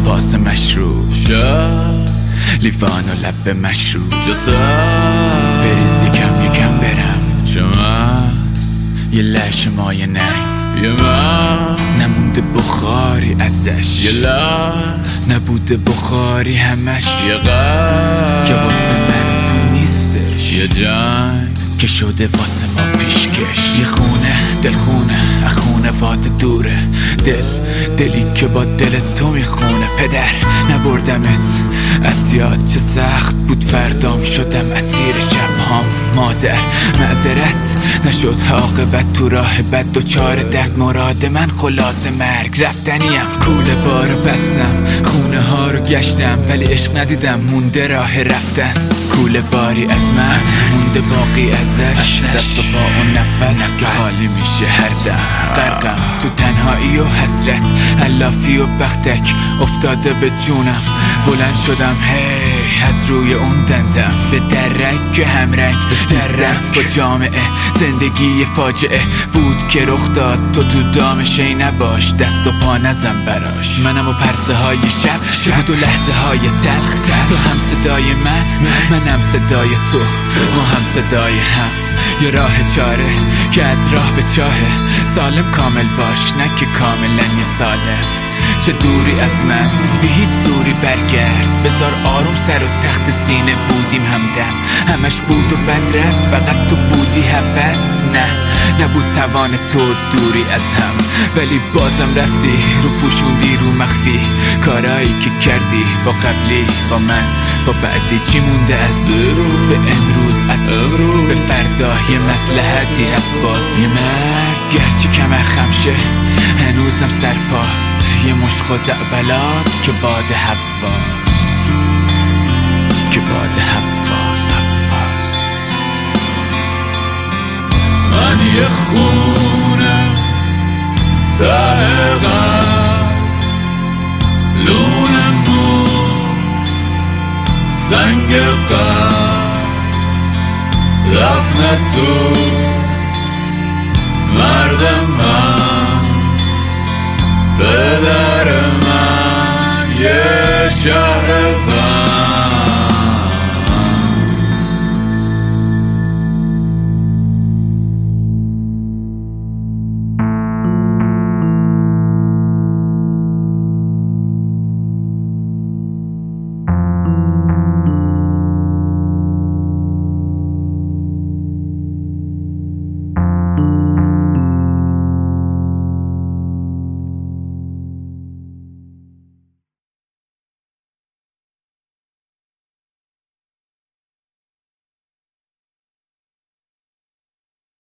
پاس مشروب لیوان و لب مشروب بریز یکم برم چما یه لش مایه ننگ نمونده بخاری ازش نبوده بخاری همش که واسه من تو نیستش یه جنگ که شده واسه ما پیشکش یه خونه دلخونه اخونه واد دوره دلی که با دل تو میخونه پدر نبردمت از یاد چه سخت بود فردام شدم اسیر شبهام مادر معذرت نشد عاقبت تو راه بد دوچار درد مراد من خلاص مرگ رفتنیم کوله بارو بستم خونه ها رو گشتم ولی عشق ندیدم مونده راه رفتن کوله باری از من مونده باقی ازش دست و پا و نفس خالی میشه هر دم غرقم تو تنهایی و حسرت علافی و بختک افتاده به جونم بلند شدم هی از روی اون دندم به درک که همرنگ درم با جامعه زندگی فاجعه بود که رخ داد تو دام شی نباش دست و پا نزن براش منم و پرسه های شب و لحظه های تلخ تو هم صدای منم صدای تو ما هم صدای هم یه راه چاره که از راه به چاهه سالم کامل باش نه که کاملا یه سالم چه دوری از من به هیچ زوری برگرد بذار آروم سر و تخت سینه بودیم همدم همش بود و بد رفت فقط تو بودی هوس نه نبود توان تو دوری از هم ولی بازم رفتی رو پوشوندی رو مخفی کارایی که کردی با قبلی با من با بعدی چی مونده از درو به امروز از امرو به فردا یه مصلحتی هست باز یه مرگ گرچه کمر خمشه هنوزم سرپاست یه مشت زعبلات که باد حواس من یه خونه ته غم لونم بود زنگ غم دفن تو مردم من پدر من یه شهر